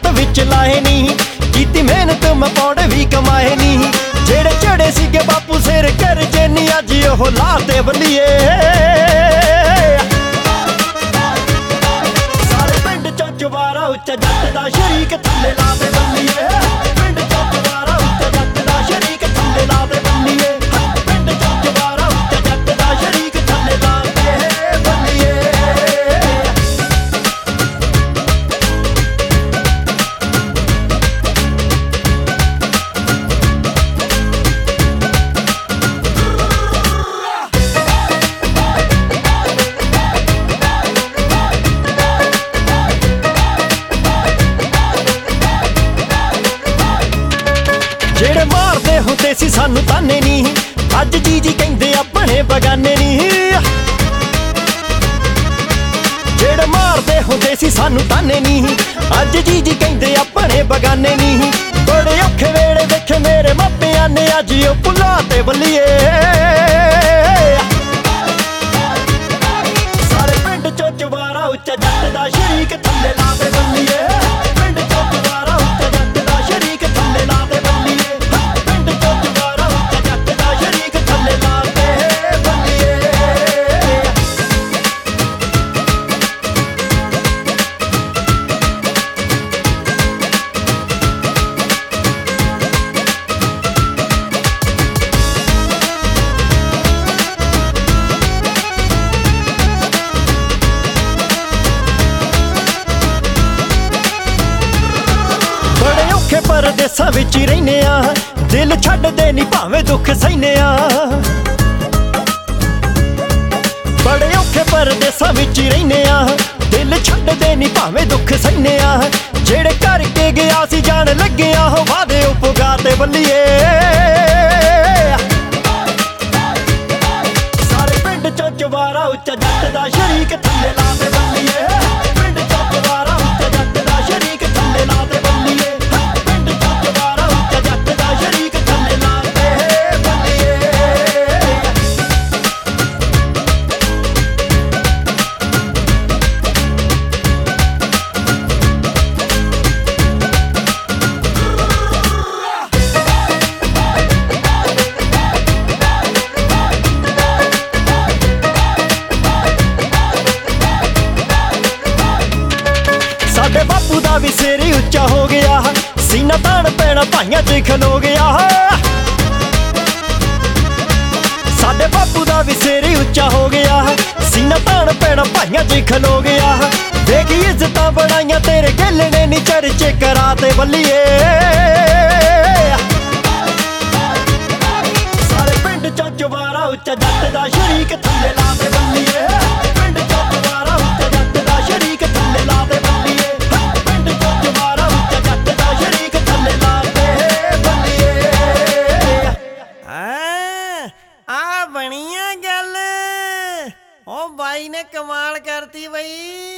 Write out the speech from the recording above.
विच लाए नी, कीती मेहनत मैं पौड़े भी कमाए नी। जेड़े चढ़े सीगे बापू सिर कर जेनी अज ओह लाते बल्लिए। सारे पिंड चो चवारा उच्चा जट दा शरीक थल्ले लाते बल्लिए। पिंड चो चवारा उच्चा जट दा शरीक थल्ले लाते बल्लिए। पिंड चो चवारा उच्चा जट दा शरीक थल्ले लाते बल्लिए। जेड़े मारदे हुंदे सी सानू ताने नी, अज जी कहंदे अपने बगाने नी। जेड़े मारदे हुंदे सी सानू ताने नी, अज जी कहंदे अपने बगाने नी। बड़े औखे वेले देखे मेरे मापियां ने अज ओ भुलाते बल्लिए। सारे पिंड चो चवारा उच्चा जट दा शरीक थल्ले लाते बल्लिए। पिंड चो चवारा उच्चा जट दा शरीक थल्ले लाते बल्लिए। परदेसां विच रहिने आ, दिल छड्डदे नी भावें दुख सहिने आ। बड़े औखे परदेसां विच रहिने आ, दिल छड्डदे नी भावें दुख सहिने आ। जेड़े करके गया सी जान लगे आ, हो वादे ओ पुगाते बल्लिए। सारे पिंड चो चवारा उच्चा जट दा शरीक थल्ले लाते बल्लिए। पिंड चो चवारा उच्चा जट दा शरीक थल्ले लाते बल्लिए। साडे बापू दा भी सिर उच्चा हो गया, सीना तान पैना भाइयां च खलो गया। साडे बापू दा भी सिर उच्चा हो गया, सीना तान पैना भाइयां च खलो गया। देखी इज्जतां बनाइयां तेरे गिलने नी चर्चे कराते बल्लिए। सारे पिंड चो चवारा उच्चा जट दा शरीक थल्ले लाते बल्लिए। पिंड चो चवारा उच्चा जट दा शरीक थल्ले लाते बल्लिए। बनी है गल, ओ भाई ने कमाल करती बई।